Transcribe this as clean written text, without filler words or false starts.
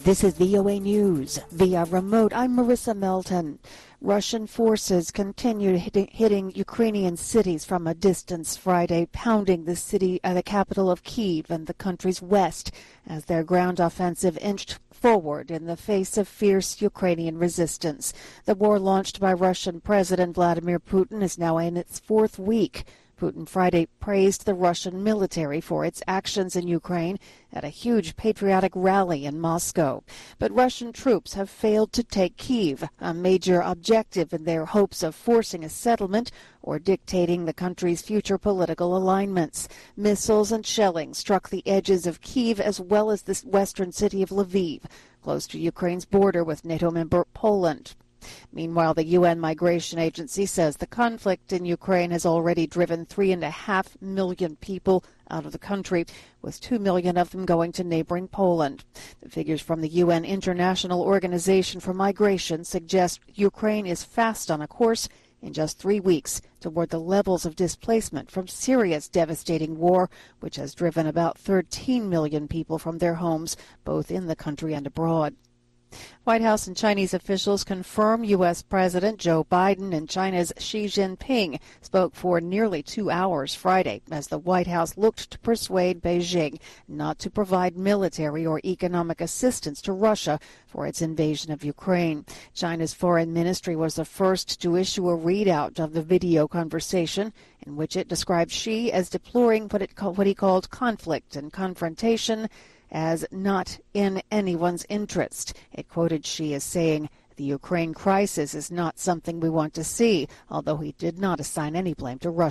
This is VOA News. Via remote, I'm Marissa Melton. Russian forces continued hitting Ukrainian cities from a distance Friday, pounding the capital of Kyiv and the country's west as their ground offensive inched forward in the face of fierce Ukrainian resistance. The war launched by Russian President Vladimir Putin is now in its fourth week. Putin Friday praised the Russian military for its actions in Ukraine at a huge patriotic rally in Moscow. But Russian troops have failed to take Kyiv, a major objective in their hopes of forcing a settlement or dictating the country's future political alignments. Missiles and shelling struck the edges of Kyiv as well as the western city of Lviv, close to Ukraine's border with NATO member Poland. Meanwhile, the UN Migration Agency says the conflict in Ukraine has already driven 3.5 million people out of the country, with 2 million of them going to neighboring Poland. The figures from the UN International Organization for Migration suggest Ukraine is fast on a course in just 3 weeks toward the levels of displacement from Syria's devastating war, which has driven about 13 million people from their homes, both in the country and abroad. White House and Chinese officials confirm U.S. President Joe Biden and China's Xi Jinping spoke for nearly 2 hours Friday as the White House looked to persuade Beijing not to provide military or economic assistance to Russia for its invasion of Ukraine. China's foreign ministry was the first to issue a readout of the video conversation in which it described Xi as deploring what he called conflict and confrontation as not in anyone's interest. It quoted Xi as saying, "The Ukraine crisis is not something we want to see," although he did not assign any blame to Russia.